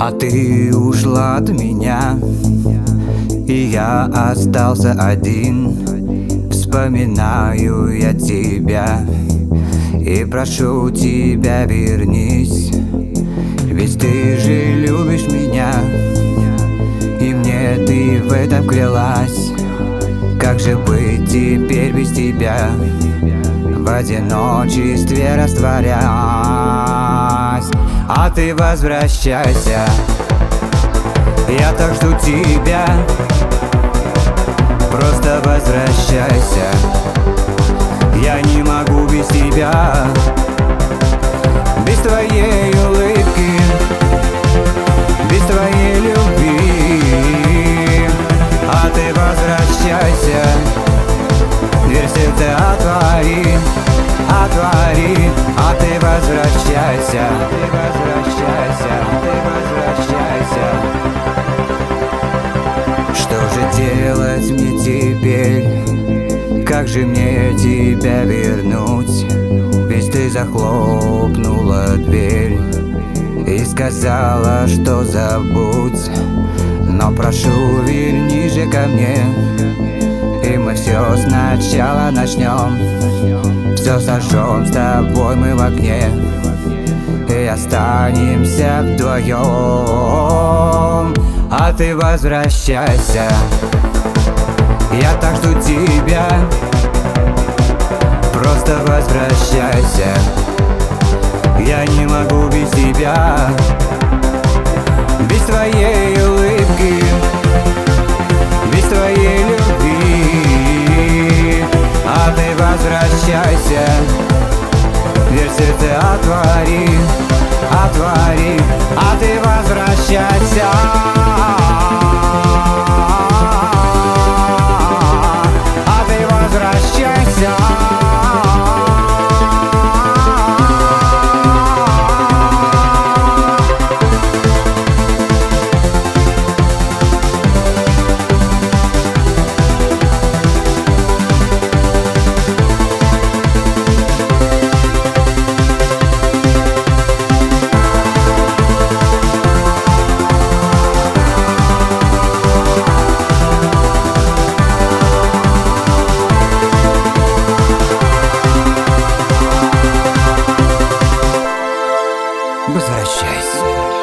А ты ушла от меня, и я остался один. Вспоминаю я тебя и прошу тебя, вернись. Ведь ты же любишь меня, и мне ты в этом клялась. Как же быть теперь без тебя, в одиночестве растворясь? А ты возвращайся, я так жду тебя. Просто возвращайся, я не могу без тебя, без твоей улыбки, без твоей любви. А ты возвращайся, дверь сердца отвори, отвори. А ты возвращайся, ты возвращайся, ты возвращайся. Что же делать мне теперь? Как же мне тебя вернуть? Ведь ты захлопнула дверь и сказала, что забудь. Но прошу, верни же ко мне, и мы все сначала начнем. Все сожжем с тобой мы в огне, и останемся вдвоем. А ты возвращайся, я так жду тебя. Просто возвращайся, я не могу без тебя, без твоей улыбки, без твоей любви. А ты возвращайся, дверь сердца отвори, отвори. А ты возвращайся, а ты возвращайся. Возвращайся.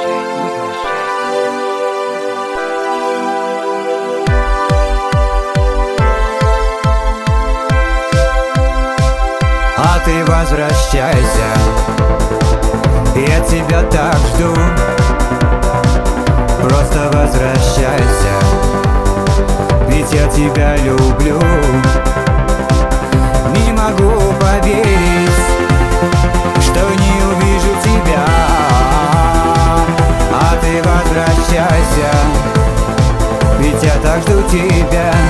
А ты возвращайся, я тебя так жду. Просто возвращайся, ведь я тебя люблю. Не могу поверить, что не увижу тебя. А ты возвращайся, ведь я так жду тебя.